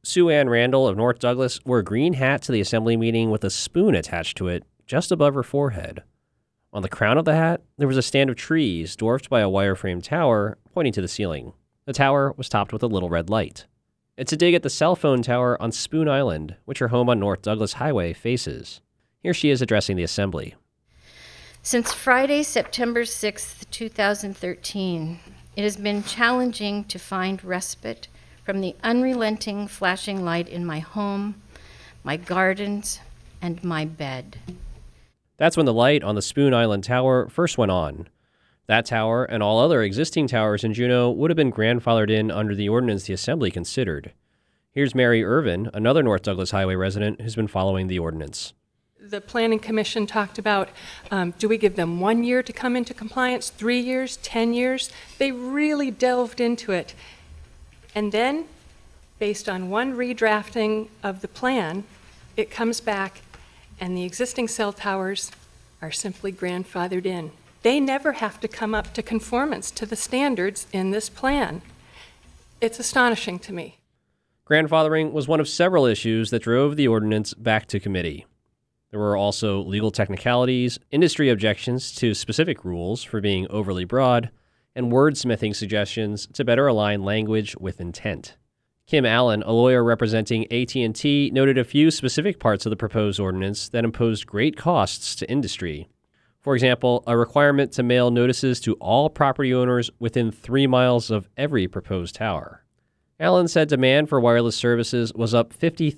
Sue Ann Randall of North Douglas wore a green hat to the assembly meeting with a spoon attached to it just above her forehead. On the crown of the hat, there was a stand of trees dwarfed by a wire-frame tower pointing to the ceiling. The tower was topped with a little red light. It's a dig at the cell phone tower on Spoon Island, which her home on North Douglas Highway faces. Here she is addressing the assembly. Since Friday, September 6th, 2013, it has been challenging to find respite from the unrelenting flashing light in my home, my gardens, and my bed. That's when the light on the Spoon Island Tower first went on. That tower and all other existing towers in Juneau would have been grandfathered in under the ordinance the Assembly considered. Here's Mary Irvin, another North Douglas Highway resident who's been following the ordinance. The Planning Commission talked about, do we give them 1 year to come into compliance, 3 years, 10 years? They really delved into it. And then, based on one redrafting of the plan, it comes back and the existing cell towers are simply grandfathered in. They never have to come up to conformance to the standards in this plan. It's astonishing to me. Grandfathering was one of several issues that drove the ordinance back to committee. There were also legal technicalities, industry objections to specific rules for being overly broad, and wordsmithing suggestions to better align language with intent. Kim Allen, a lawyer representing AT&T, noted a few specific parts of the proposed ordinance that imposed great costs to industry. For example, a requirement to mail notices to all property owners within 3 miles of every proposed tower. Allen said demand for wireless services was up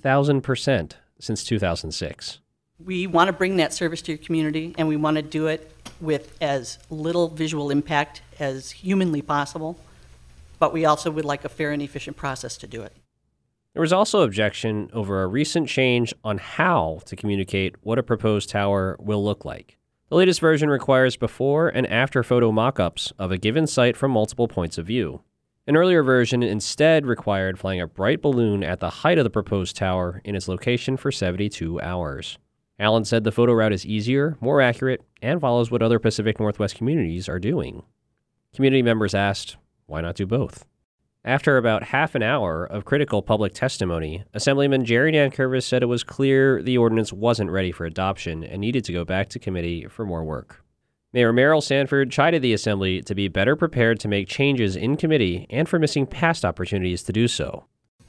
50,000% since 2006. We want to bring that service to your community, and we want to do it with as little visual impact as humanly possible, but we also would like a fair and efficient process to do it. There was also objection over a recent change on how to communicate what a proposed tower will look like. The latest version requires before and after photo mock-ups of a given site from multiple points of view. An earlier version instead required flying a bright balloon at the height of the proposed tower in its location for 72 hours. Allen said the photo route is easier, more accurate, and follows what other Pacific Northwest communities are doing. Community members asked, why not do both? After about half an hour of critical public testimony, Assemblyman Jerry Nankervis said it was clear the ordinance wasn't ready for adoption and needed to go back to committee for more work. Mayor Merrill Sanford chided the Assembly to be better prepared to make changes in committee and for missing past opportunities to do so.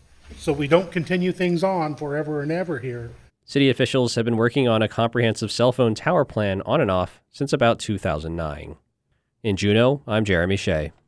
So we don't continue things on forever and ever here. City officials have been working on a comprehensive cell phone tower plan on and off since about 2009. In Juneau, I'm Jeremy Shea.